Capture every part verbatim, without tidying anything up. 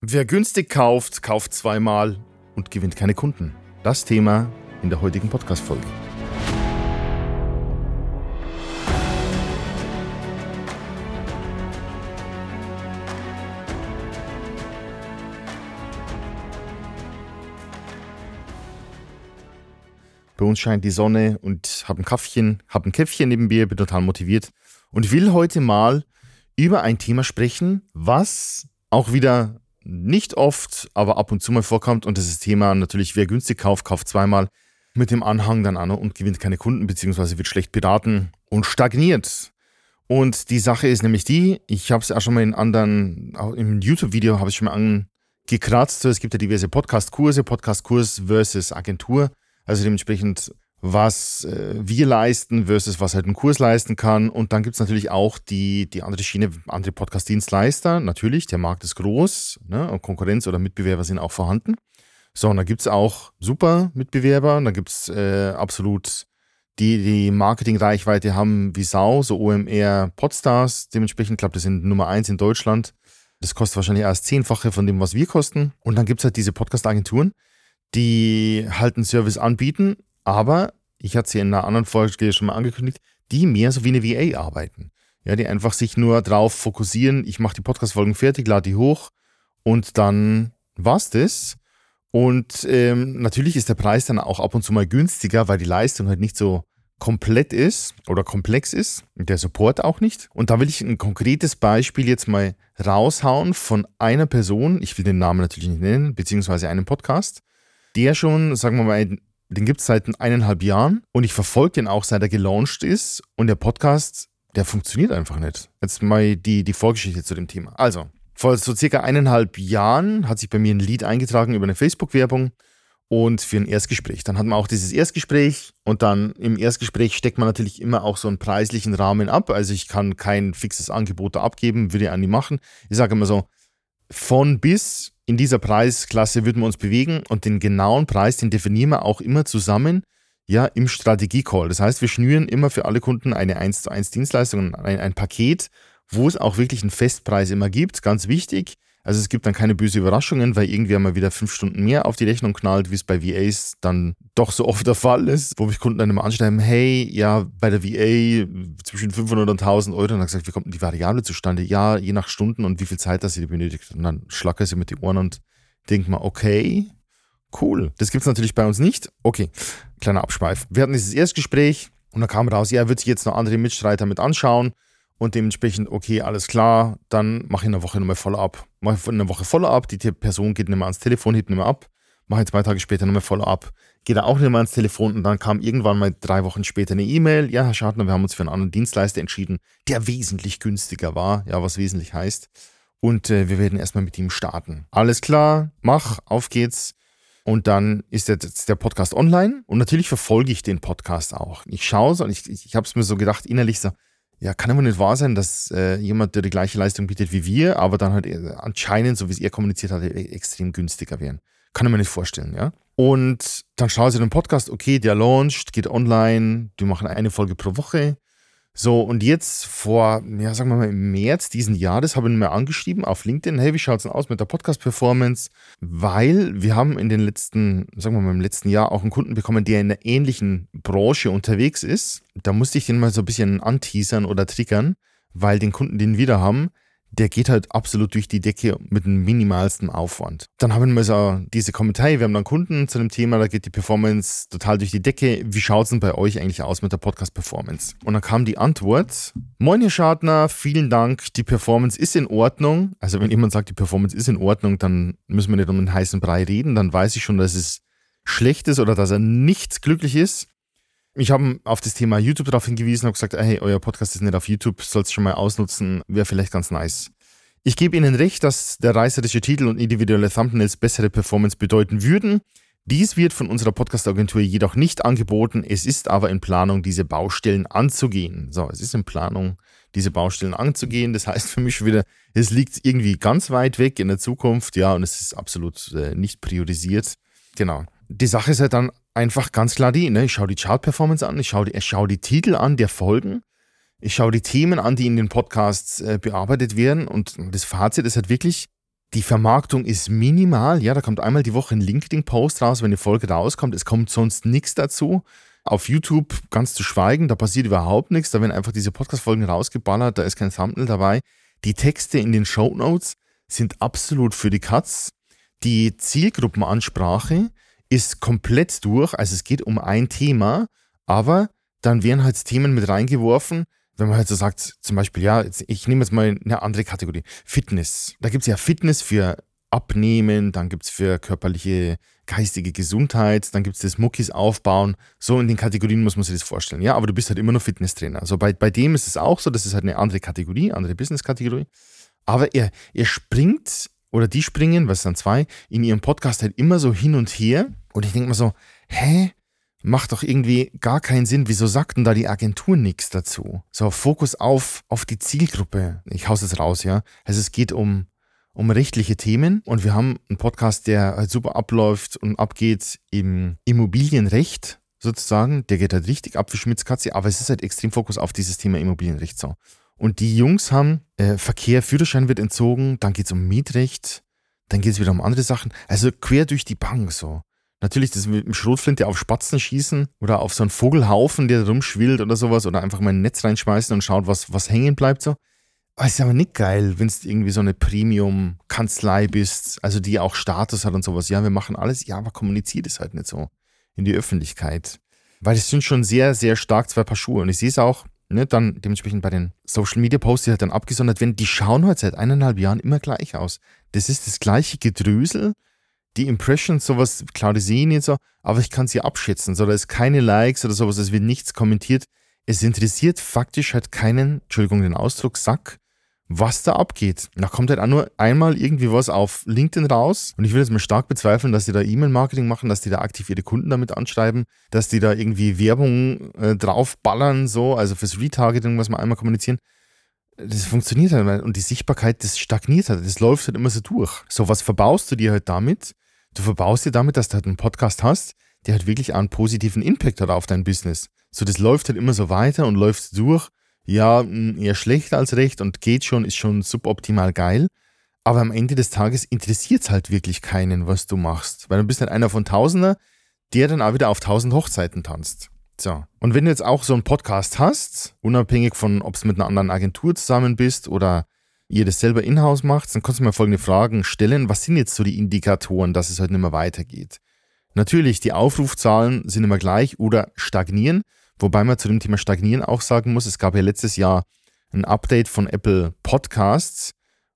Wer günstig kauft, kauft zweimal und gewinnt keine Kunden. Das Thema in der heutigen Podcast-Folge. Bei uns scheint die Sonne und habe ein Kaffchen, habe ein Käffchen neben mir, bin total motiviert und will heute mal über ein Thema sprechen, was auch wieder nicht oft, aber ab und zu mal vorkommt, und das ist das Thema natürlich, wer günstig kauft, kauft zweimal, mit dem Anhang dann an und gewinnt keine Kunden, beziehungsweise wird schlecht beraten und stagniert. Und die Sache ist nämlich die, ich habe es auch schon mal in anderen, auch im YouTube-Video habe ich schon mal angekratzt, es gibt ja diverse Podcast-Kurse, Podcast-Kurs versus Agentur, also dementsprechend was äh, wir leisten versus was halt ein Kurs leisten kann. Und dann gibt es natürlich auch die, die andere Schiene, andere Podcast-Dienstleister. Natürlich, der Markt ist groß, ne? Und Konkurrenz oder Mitbewerber sind auch vorhanden. So, und dann gibt es auch super Mitbewerber. Dann gibt es äh, absolut die, die Marketing-Reichweite haben wie Sau, so O M R Podstars. Dementsprechend, ich glaube, das sind Nummer eins in Deutschland. Das kostet wahrscheinlich erst Zehnfache von dem, was wir kosten. Und dann gibt es halt diese Podcast-Agenturen, die halt einen Service anbieten, aber, ich hatte es ja in einer anderen Folge schon mal angekündigt, die mehr so wie eine V A arbeiten. Ja, die einfach sich nur drauf fokussieren, ich mache die Podcast-Folgen fertig, lade die hoch und dann war's das. Und ähm, natürlich ist der Preis dann auch ab und zu mal günstiger, weil die Leistung halt nicht so komplett ist oder komplex ist, der Support auch nicht. Und da will ich ein konkretes Beispiel jetzt mal raushauen von einer Person, ich will den Namen natürlich nicht nennen, beziehungsweise einem Podcast, der schon, sagen wir mal, den gibt es seit eineinhalb Jahren und ich verfolge den auch, seit er gelauncht ist, und der Podcast, der funktioniert einfach nicht. Jetzt mal die, die Vorgeschichte zu dem Thema. Also, vor so circa eineinhalb Jahren hat sich bei mir ein Lead eingetragen über eine Facebook-Werbung und für ein Erstgespräch. Dann hatten wir auch dieses Erstgespräch und dann im Erstgespräch steckt man natürlich immer auch so einen preislichen Rahmen ab. Also ich kann kein fixes Angebot da abgeben, würde ich auch nie machen. Ich sage immer so, von bis in dieser Preisklasse würden wir uns bewegen, und den genauen Preis, den definieren wir auch immer zusammen, ja, im Strategie-Call. Das heißt, wir schnüren immer für alle Kunden eine eins zu eins Dienstleistung, ein, ein Paket, wo es auch wirklich einen Festpreis immer gibt, ganz wichtig. Also es gibt dann keine böse Überraschungen, weil irgendwer mal wieder fünf Stunden mehr auf die Rechnung knallt, wie es bei V As dann doch so oft der Fall ist, wo mich Kunden dann immer anschreiben, hey, ja, bei der V A zwischen fünfhundert und tausend Euro, und dann gesagt, wie kommt denn die Variable zustande? Ja, je nach Stunden und wie viel Zeit das sie benötigt. Und dann schlackere sie mit den Ohren und denke mal, okay, cool. Das gibt es natürlich bei uns nicht. Okay, kleiner Abschweif. Wir hatten dieses Erstgespräch und dann kam raus, ja, er wird sich jetzt noch andere Mitstreiter mit anschauen. Und dementsprechend, okay, alles klar, dann mache ich in einer Woche nochmal Follow-up. Mache ich in einer Woche Follow-up, die Person geht nicht mehr ans Telefon, hebt nicht mehr ab. Mache ich zwei Tage später nochmal Follow-up, geht er auch nicht mehr ans Telefon, und dann kam irgendwann mal drei Wochen später eine E-Mail. Ja, Herr Schadner, wir haben uns für einen anderen Dienstleister entschieden, der wesentlich günstiger war, ja, was wesentlich heißt. Und äh, wir werden erstmal mit ihm starten. Alles klar, mach, auf geht's. Und dann ist jetzt der Podcast online, und natürlich verfolge ich den Podcast auch. Ich schaue so, und ich, ich, ich habe es mir so gedacht, innerlich so, ja, kann aber nicht wahr sein, dass äh, jemand, der die gleiche Leistung bietet wie wir, aber dann halt äh, anscheinend, so wie es er kommuniziert hat, äh, extrem günstiger wären. Kann ich mir nicht vorstellen, ja. Und dann schaue ich den Podcast, okay, der launcht, geht online, die machen eine Folge pro Woche. So, und jetzt vor, ja, sagen wir mal, im März diesen Jahres habe ich ihn mal angeschrieben auf LinkedIn, hey, wie schaut es denn aus mit der Podcast-Performance? Weil wir haben in den letzten, sagen wir mal, im letzten Jahr auch einen Kunden bekommen, der in einer ähnlichen Branche unterwegs ist. Da musste ich den mal so ein bisschen anteasern oder triggern, weil den Kunden, den wir da haben, der geht halt absolut durch die Decke mit dem minimalsten Aufwand. Dann haben wir so diese Kommentare, wir haben dann Kunden zu dem Thema, da geht die Performance total durch die Decke. Wie schaut es denn bei euch eigentlich aus mit der Podcast-Performance? Und dann kam die Antwort, moin Herr Schadner, vielen Dank, die Performance ist in Ordnung. Also wenn jemand sagt, die Performance ist in Ordnung, dann müssen wir nicht um den heißen Brei reden, dann weiß ich schon, dass es schlecht ist oder dass er nicht glücklich ist. Ich habe auf das Thema YouTube darauf hingewiesen und gesagt, hey, euer Podcast ist nicht auf YouTube, sollst du schon mal ausnutzen, wäre vielleicht ganz nice. Ich gebe Ihnen recht, dass der reißerische Titel und individuelle Thumbnails bessere Performance bedeuten würden. Dies wird von unserer Podcast-Agentur jedoch nicht angeboten, es ist aber in Planung, diese Baustellen anzugehen. So, es ist in Planung, diese Baustellen anzugehen, das heißt für mich schon wieder, es liegt irgendwie ganz weit weg in der Zukunft, ja, und es ist absolut äh, nicht priorisiert. Genau. Die Sache ist halt dann einfach ganz klar die, ne? Ich schaue die Chart-Performance an, ich schaue die, ich schaue die Titel an der Folgen, ich schaue die Themen an, die in den Podcasts äh, bearbeitet werden, und das Fazit ist halt wirklich, Die Vermarktung ist minimal. Ja, da kommt einmal die Woche ein LinkedIn-Post raus, wenn eine Folge rauskommt. Es kommt sonst nichts dazu. Auf YouTube ganz zu schweigen, da passiert überhaupt nichts. Da werden einfach diese Podcast-Folgen rausgeballert, da ist kein Thumbnail dabei. Die Texte in den Shownotes sind absolut für die Katz. Die Zielgruppenansprache ist komplett durch. Also es geht um ein Thema, aber dann werden halt Themen mit reingeworfen, wenn man halt so sagt, zum Beispiel, ja, jetzt, ich nehme jetzt mal eine andere Kategorie, Fitness. Da gibt es ja Fitness für Abnehmen, dann gibt es für körperliche, geistige Gesundheit, dann gibt es das Muckis aufbauen. So in den Kategorien muss man sich das vorstellen. Ja, aber du bist halt immer nur Fitnesstrainer. Also bei, bei dem ist es auch so, das ist halt eine andere Kategorie, andere Business-Kategorie. Aber er, er springt, oder die springen, was dann zwei, in ihrem Podcast halt immer so hin und her. Und ich denke mir so, hä? Macht doch irgendwie gar keinen Sinn. Wieso sagt denn da die Agentur nichts dazu? So, Fokus auf, auf die Zielgruppe. Ich hau's jetzt raus, ja. Also es geht um um rechtliche Themen und wir haben einen Podcast, der halt super abläuft und abgeht im Immobilienrecht sozusagen. Der geht halt richtig ab wie Schmitzkatze, aber es ist halt extrem Fokus auf dieses Thema Immobilienrecht so. Und die Jungs haben äh, Verkehr, Führerschein wird entzogen, dann geht es um Mietrecht, dann geht es wieder um andere Sachen. Also quer durch die Bank so. Natürlich das mit dem Schrotflinte auf Spatzen schießen oder auf so einen Vogelhaufen, der rumschwillt oder sowas oder einfach mal ein Netz reinschmeißen und schaut, was, was hängen bleibt so. Aber es ist aber nicht geil, wenn du irgendwie so eine Premium-Kanzlei bist, also die auch Status hat und sowas. Ja, wir machen alles, ja, aber kommuniziert es halt nicht so in die Öffentlichkeit. Weil es sind schon sehr, sehr stark zwei Paar Schuhe. Und ich sehe es auch, ne, dann dementsprechend bei den Social-Media-Posts, die halt dann abgesondert werden, die schauen halt seit eineinhalb Jahren immer gleich aus. Das ist das gleiche Gedrösel. Die Impressions, sowas, klar, die sehen jetzt so, aber ich kann sie abschätzen. So, da ist keine Likes oder sowas, es wird nichts kommentiert. Es interessiert faktisch halt keinen, Entschuldigung den Ausdruck, Sack, was da abgeht. Da kommt halt auch nur einmal irgendwie was auf LinkedIn raus und ich will jetzt mal stark bezweifeln, dass die da E-Mail-Marketing machen, dass die da aktiv ihre Kunden damit anschreiben, dass die da irgendwie Werbung äh, draufballern, so, also fürs Retargeting, was wir einmal kommunizieren. Das funktioniert halt und die Sichtbarkeit, das stagniert halt, das läuft halt immer so durch. So, was verbaust du dir halt damit? Du verbaust dir damit, dass du halt einen Podcast hast, der halt wirklich einen positiven Impact hat auf dein Business. So, das läuft halt immer so weiter und läuft durch. Ja, eher schlecht als recht und geht schon, ist schon suboptimal geil. Aber am Ende des Tages interessiert es halt wirklich keinen, was du machst. Weil du bist halt einer von Tausender, der dann auch wieder auf tausend Hochzeiten tanzt. So. Und wenn du jetzt auch so einen Podcast hast, unabhängig von, ob es mit einer anderen Agentur zusammen bist oder ihr das selber in-house macht, dann kannst du mir folgende Fragen stellen. Was sind jetzt so die Indikatoren, dass es halt nicht mehr weitergeht? Natürlich, die Aufrufzahlen sind immer gleich oder stagnieren. Wobei man zu dem Thema Stagnieren auch sagen muss, es gab ja letztes Jahr ein Update von Apple Podcasts,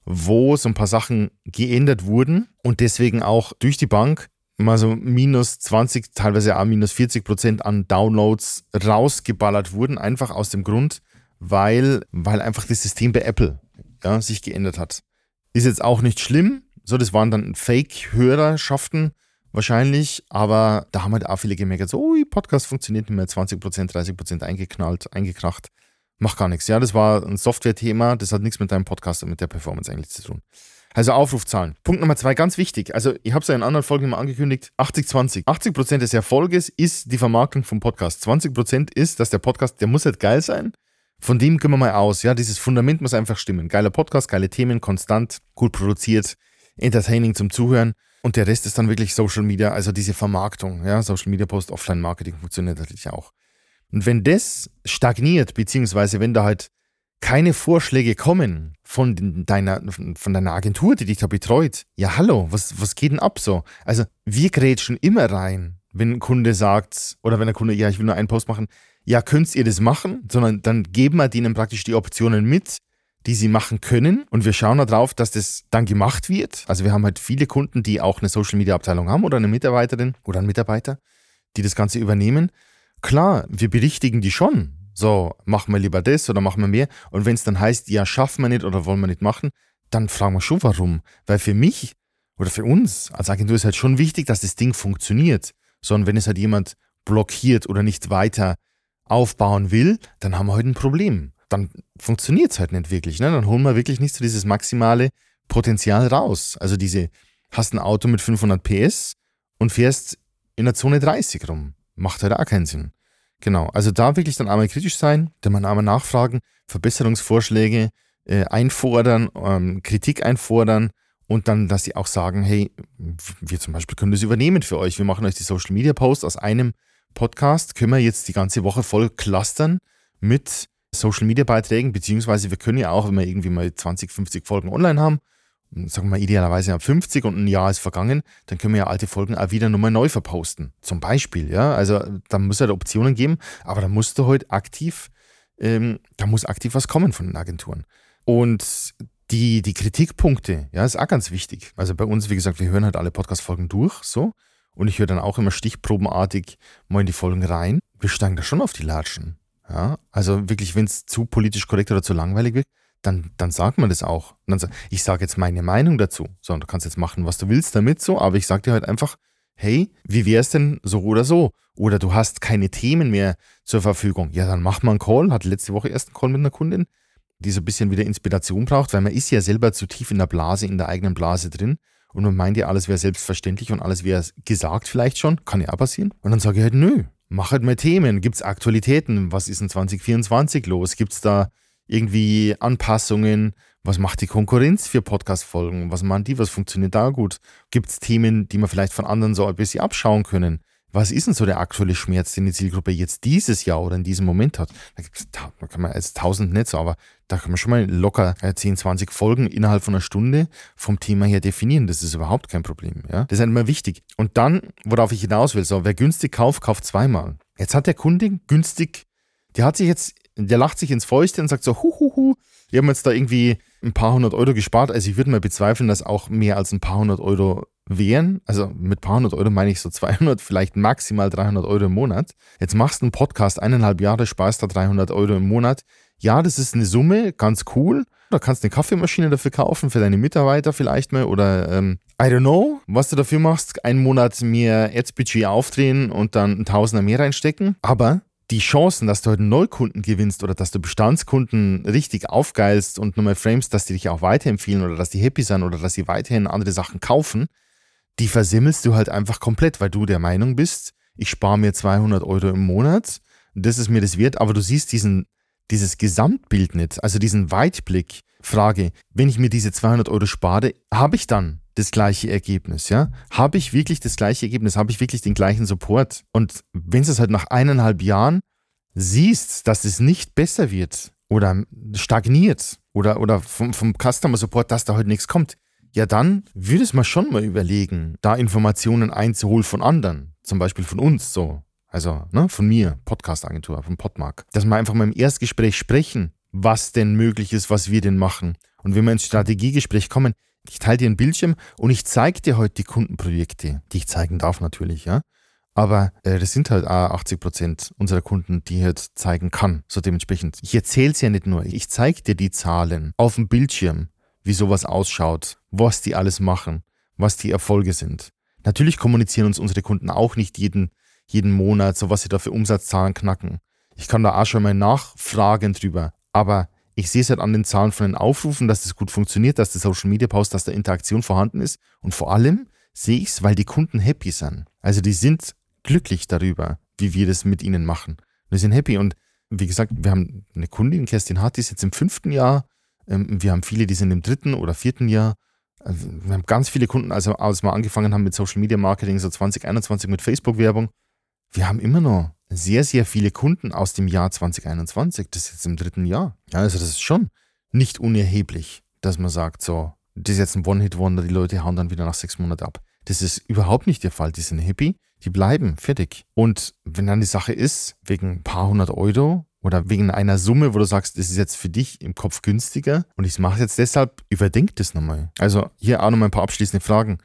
wo so ein paar Sachen geändert wurden und deswegen auch durch die Bank mal so minus zwanzig, teilweise auch minus vierzig Prozent an Downloads rausgeballert wurden, einfach aus dem Grund, weil, weil einfach das System bei Apple ja, sich geändert hat. Ist jetzt auch nicht schlimm, so das waren dann Fake-Hörerschaften, wahrscheinlich, aber da haben halt auch viele gemerkt, so, ui, Podcast funktioniert nicht mehr, zwanzig Prozent, dreißig Prozent eingeknallt, eingekracht, macht gar nichts. Ja, das war ein Software-Thema, das hat nichts mit deinem Podcast und mit der Performance eigentlich zu tun. Also Aufrufzahlen. Punkt Nummer zwei, ganz wichtig, also ich habe es ja in anderen Folgen immer angekündigt, achtzig zwanzig. achtzig Prozent des Erfolges ist die Vermarktung vom Podcast. zwanzig Prozent ist, dass der Podcast, der muss halt geil sein, von dem gehen wir mal aus, ja, dieses Fundament muss einfach stimmen. Geiler Podcast, geile Themen, konstant, gut produziert, entertaining zum Zuhören. Und der Rest ist dann wirklich Social Media, also diese Vermarktung. Ja, Social Media Post, Offline-Marketing funktioniert natürlich auch. Und wenn das stagniert, beziehungsweise wenn da halt keine Vorschläge kommen von deiner, von deiner Agentur, die dich da betreut, ja hallo, was, was geht denn ab so? Also wir grätschen immer rein, wenn ein Kunde sagt, oder wenn der Kunde, ja, ich will nur einen Post machen, ja, könnt ihr das machen? Sondern dann geben wir denen praktisch die Optionen mit, die sie machen können und wir schauen darauf, dass das dann gemacht wird. Also wir haben halt viele Kunden, die auch eine Social-Media-Abteilung haben oder eine Mitarbeiterin oder einen Mitarbeiter, die das Ganze übernehmen. Klar, wir berichtigen die schon. So, machen wir lieber das oder machen wir mehr. Und wenn es dann heißt, ja, schaffen wir nicht oder wollen wir nicht machen, dann fragen wir schon, warum. Weil für mich oder für uns als Agentur ist halt schon wichtig, dass das Ding funktioniert. Sondern wenn es halt jemand blockiert oder nicht weiter aufbauen will, dann haben wir halt ein Problem. Dann funktioniert es halt nicht wirklich. Ne? Dann holen wir wirklich nicht so dieses maximale Potenzial raus. Also diese, hast ein Auto mit fünfhundert P S und fährst in der Zone dreißig rum. Macht halt auch keinen Sinn. Genau, also da wirklich dann einmal kritisch sein, dann mal einmal nachfragen, Verbesserungsvorschläge äh, einfordern, ähm, Kritik einfordern Und dann, dass sie auch sagen, hey, wir zum Beispiel können das übernehmen für euch. Wir machen euch die Social Media Posts aus einem Podcast, können wir jetzt die ganze Woche voll clustern mit Social Media Beiträgen, beziehungsweise wir können ja auch, wenn wir irgendwie mal zwanzig, fünfzig Folgen online haben, sagen wir mal idealerweise ab fünfzig und ein Jahr ist vergangen, dann können wir ja alte Folgen auch wieder nochmal neu verposten. Zum Beispiel, ja. Also da muss es halt Optionen geben, aber da musst du halt aktiv, ähm, da muss aktiv was kommen von den Agenturen. Und die, die Kritikpunkte, ja, ist auch ganz wichtig. Also bei uns, wie gesagt, wir hören halt alle Podcast-Folgen durch, so. Und ich höre dann auch immer stichprobenartig mal in die Folgen rein. Wir steigen da schon auf die Latschen. Ja, also wirklich, wenn es zu politisch korrekt oder zu langweilig wird, dann, dann sagt man das auch. Und dann sag, ich sage jetzt meine Meinung dazu. So, und du kannst jetzt machen, was du willst damit, so, aber ich sage dir halt einfach, hey, wie wäre es denn so oder so? Oder du hast keine Themen mehr zur Verfügung. Ja, dann mach mal einen Call. Hatte letzte Woche erst einen Call mit einer Kundin, die so ein bisschen wieder Inspiration braucht, weil man ist ja selber zu tief in der Blase, in der eigenen Blase drin. Und man meint ja, alles wäre selbstverständlich und alles wäre gesagt vielleicht schon. Kann ja auch passieren. Und dann sage ich halt, nö, mach halt mal Themen. Gibt es Aktualitäten? Was ist in zwanzig vierundzwanzig los? Gibt es da irgendwie Anpassungen? Was macht die Konkurrenz für Podcast-Folgen? Was machen die? Was funktioniert da gut? Gibt es Themen, die man vielleicht von anderen so ein bisschen abschauen können? Was ist denn so der aktuelle Schmerz, den die Zielgruppe jetzt dieses Jahr oder in diesem Moment hat? Da kann man jetzt tausend nicht so, aber da kann man schon mal locker zehn, zwanzig Folgen innerhalb von einer Stunde vom Thema her definieren. Das ist überhaupt kein Problem. Ja? Das ist halt immer wichtig. Und dann, worauf ich hinaus will, so, wer günstig kauft, kauft zweimal. Jetzt hat der Kunde günstig, der hat sich jetzt, der lacht sich ins Fäustchen und sagt so, huhuhu, wir haben jetzt da irgendwie ein paar hundert Euro gespart. Also ich würde mal bezweifeln, dass auch mehr als ein paar hundert Euro wären. Also mit ein paar hundert Euro meine ich so zweihundert, vielleicht maximal dreihundert Euro im Monat. Jetzt machst du einen Podcast, eineinhalb Jahre, sparst da dreihundert Euro im Monat. Ja, das ist eine Summe, ganz cool. Da kannst du eine Kaffeemaschine dafür kaufen, für deine Mitarbeiter vielleicht mal. Oder ähm, I don't know, was du dafür machst. Einen Monat mehr Ads-Budget aufdrehen und dann einen Tausender mehr reinstecken. Aber die Chancen, dass du heute einen Neukunden gewinnst oder dass du Bestandskunden richtig aufgeilst und nochmal framest, dass die dich auch weiterempfehlen oder dass die happy sind oder dass sie weiterhin andere Sachen kaufen, die versimmelst du halt einfach komplett, weil du der Meinung bist, ich spare mir zweihundert Euro im Monat, das ist mir das wert, aber du siehst diesen, dieses Gesamtbild nicht, also diesen Weitblick. Frage, wenn ich mir diese zweihundert Euro spare, habe ich dann das gleiche Ergebnis, ja? Habe ich wirklich das gleiche Ergebnis? Habe ich wirklich den gleichen Support? Und wenn du es halt nach eineinhalb Jahren siehst, dass es nicht besser wird oder stagniert oder, oder vom, vom Customer Support, dass da heute nichts kommt, ja dann würdest du mal schon mal überlegen, da Informationen einzuholen von anderen, zum Beispiel von uns so, also ne, von mir, Podcast-Agentur, von Podmark, dass wir einfach mal im Erstgespräch sprechen, was denn möglich ist, was wir denn machen. Und wenn wir ins Strategiegespräch kommen, ich teile dir einen Bildschirm und ich zeige dir heute die Kundenprojekte, die ich zeigen darf natürlich, ja. Aber äh, das sind halt auch achtzig Prozent unserer Kunden, die ich halt zeigen kann. So dementsprechend. Ich erzähle es ja nicht nur, ich zeige dir die Zahlen auf dem Bildschirm, wie sowas ausschaut, was die alles machen, was die Erfolge sind. Natürlich kommunizieren uns unsere Kunden auch nicht jeden, jeden Monat, so was sie da für Umsatzzahlen knacken. Ich kann da auch schon mal nachfragen drüber. Aber ich sehe es halt an den Zahlen von den Aufrufen, dass das gut funktioniert, dass der Social Media Post, dass da Interaktion vorhanden ist. Und vor allem sehe ich es, weil die Kunden happy sind. Also die sind glücklich darüber, wie wir das mit ihnen machen. Wir sind happy. Und wie gesagt, wir haben eine Kundin, Kerstin Hart, die ist jetzt im fünften Jahr. Wir haben viele, die sind im dritten oder vierten Jahr. Wir haben ganz viele Kunden, also als wir angefangen haben mit Social Media Marketing, so zwanzig einundzwanzig mit Facebook-Werbung. Wir haben immer noch sehr, sehr viele Kunden aus dem Jahr zwanzig einundzwanzig. Das ist jetzt im dritten Jahr. Ja, also das ist schon nicht unerheblich, dass man sagt, so, das ist jetzt ein One-Hit-Wonder, die Leute hauen dann wieder nach sechs Monaten ab. Das ist überhaupt nicht der Fall. Die sind happy, die bleiben, fertig. Und wenn dann die Sache ist, wegen ein paar hundert Euro oder wegen einer Summe, wo du sagst, das ist jetzt für dich im Kopf günstiger und ich mache es jetzt deshalb, überdenk das nochmal. Also hier auch nochmal ein paar abschließende Fragen.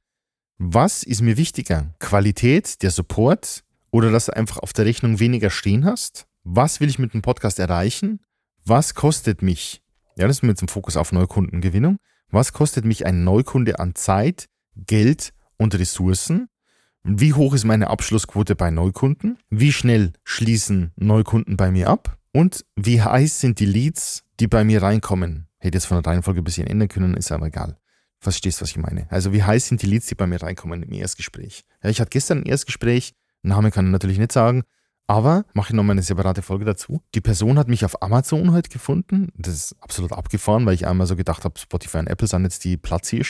Was ist mir wichtiger? Qualität, der Support oder dass du einfach auf der Rechnung weniger stehen hast? Was will ich mit dem Podcast erreichen? Was kostet mich? Ja, das ist mit dem Fokus auf Neukundengewinnung. Was kostet mich ein Neukunde an Zeit, Geld und Ressourcen? Wie hoch ist meine Abschlussquote bei Neukunden? Wie schnell schließen Neukunden bei mir ab? Und wie heiß sind die Leads, die bei mir reinkommen? Hätte jetzt von der Reihenfolge ein bisschen ändern können, ist aber egal. Verstehst, was ich meine? Also wie heiß sind die Leads, die bei mir reinkommen im Erstgespräch? Ja, ich hatte gestern ein Erstgespräch, Name kann ich natürlich nicht sagen, aber mache ich nochmal eine separate Folge dazu. Die Person hat mich auf Amazon halt gefunden. Das ist absolut abgefahren, weil ich einmal so gedacht habe, Spotify und Apple sind jetzt die Platzhirsche.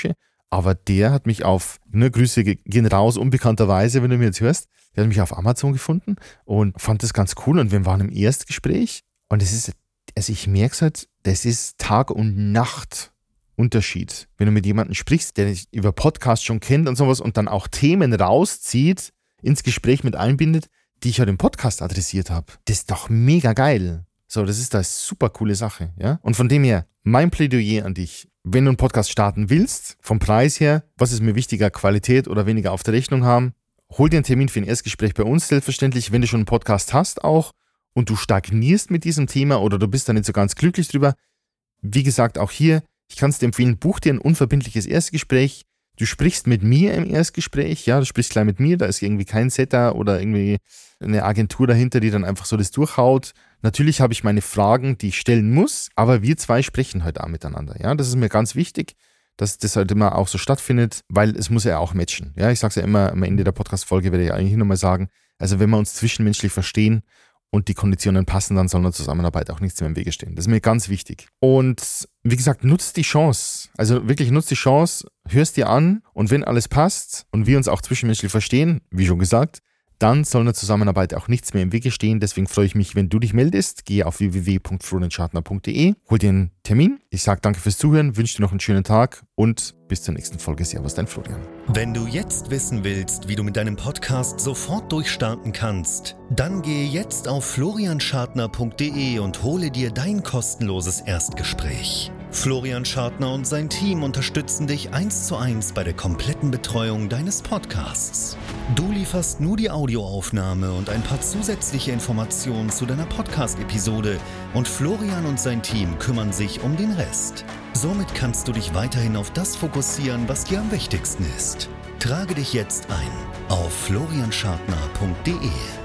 aber der hat mich auf, ne, Grüße gehen raus, unbekannterweise, wenn du mir jetzt hörst, der hat mich auf Amazon gefunden und fand das ganz cool und wir waren im Erstgespräch und es ist, also ich merke es halt, das ist Tag und Nacht Unterschied. Wenn du mit jemandem sprichst, der dich über Podcast schon kennt und sowas und dann auch Themen rauszieht, ins Gespräch mit einbindet, die ich halt im Podcast adressiert habe. Das ist doch mega geil. So, das ist eine super coole Sache, ja. Und von dem her, mein Plädoyer an dich, wenn du einen Podcast starten willst, vom Preis her, was ist mir wichtiger, Qualität oder weniger auf der Rechnung haben, hol dir einen Termin für ein Erstgespräch bei uns, selbstverständlich, wenn du schon einen Podcast hast auch und du stagnierst mit diesem Thema oder du bist da nicht so ganz glücklich drüber. Wie gesagt, auch hier, ich kann es dir empfehlen, buch dir ein unverbindliches Erstgespräch. Du sprichst mit mir im Erstgespräch, ja, du sprichst gleich mit mir, da ist irgendwie kein Setter oder irgendwie eine Agentur dahinter, die dann einfach so das durchhaut. Natürlich habe ich meine Fragen, die ich stellen muss, aber wir zwei sprechen halt auch miteinander, ja, das ist mir ganz wichtig, dass das halt immer auch so stattfindet, weil es muss ja auch matchen, ja, ich sage es ja immer am Ende der Podcast-Folge, werde ich eigentlich nochmal sagen, also wenn wir uns zwischenmenschlich verstehen und die Konditionen passen, dann soll eine Zusammenarbeit auch nichts mehr im Wege stehen. Das ist mir ganz wichtig. Und wie gesagt, nutzt die Chance. Also wirklich nutzt die Chance, hörst dir an und wenn alles passt und wir uns auch zwischenmenschlich verstehen, wie schon gesagt, dann soll eine Zusammenarbeit auch nichts mehr im Wege stehen. Deswegen freue ich mich, wenn du dich meldest. Gehe auf w w w punkt florian schartner punkt d e, hol dir einen Termin. Ich sage danke fürs Zuhören, wünsche dir noch einen schönen Tag und bis zur nächsten Folge. Servus, dein Florian. Wenn du jetzt wissen willst, wie du mit deinem Podcast sofort durchstarten kannst, dann gehe jetzt auf florian schartner punkt d e und hole dir dein kostenloses Erstgespräch. Florian Schartner und sein Team unterstützen dich eins zu eins bei der kompletten Betreuung deines Podcasts. Du lieferst nur die Audioaufnahme und ein paar zusätzliche Informationen zu deiner Podcast-Episode und Florian und sein Team kümmern sich um den Rest. Somit kannst du dich weiterhin auf das fokussieren, was dir am wichtigsten ist. Trage dich jetzt ein auf florian schartner punkt d e.